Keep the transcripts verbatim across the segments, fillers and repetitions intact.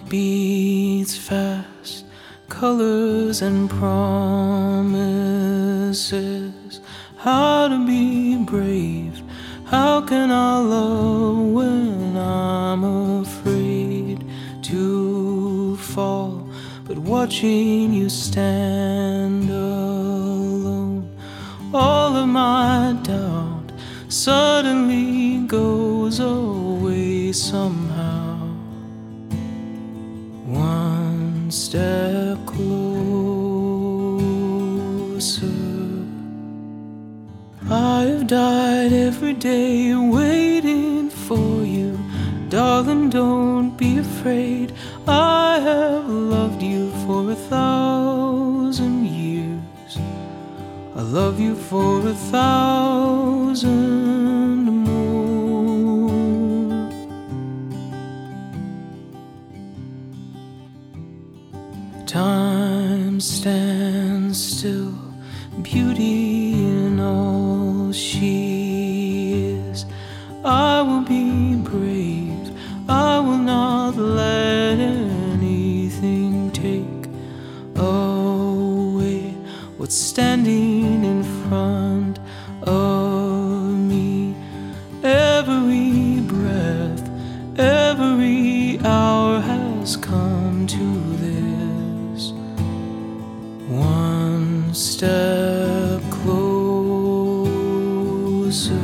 beats fast, colors and promises. How to be brave, how can I love when I'm afraid to fall? But watching you stand alone, all of my doubt suddenly goes away somehow. One step closer. I've died every day waiting for you. Darling, don't be afraid. I have loved you for a thousand years. I love you for a thousand more. Time stands still, beauty in all she is. I will be brave, I will not let anything take away what's standing in front of me. Every breath, every hour has come to this. One step closer.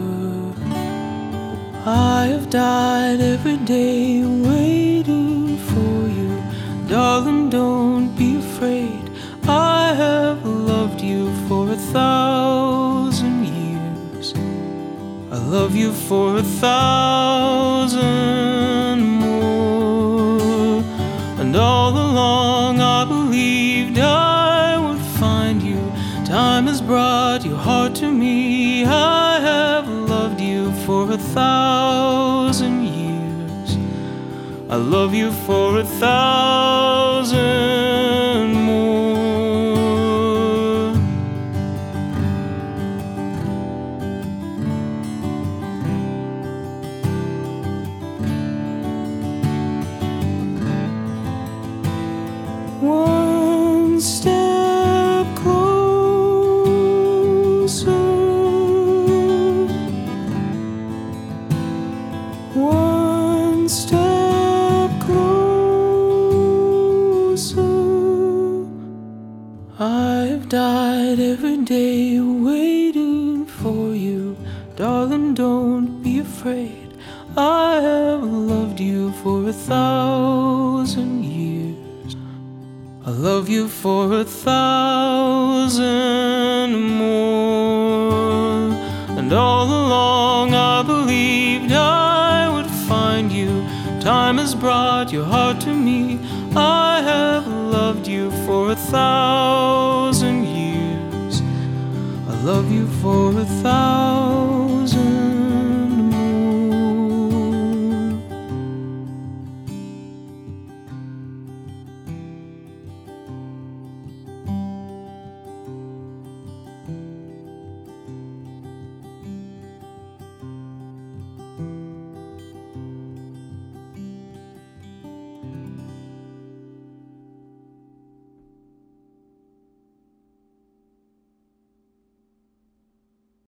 I have died every day waiting for you. Darling, don't be afraid. I have loved you for a thousand years. I love you for a thousand more. And all along I believed I would find you. Time has brought your heart to me. I have loved you for a thousand years. I love you for a thousand more. One step closer. One step closer. I've died every day waiting for you. Darling, don't be afraid. I have loved you for a thousand years. I love you for a thousand more. And all along I believed I would find you. Time has brought your heart to me. I have loved you for a thousand years. I love you for a thousand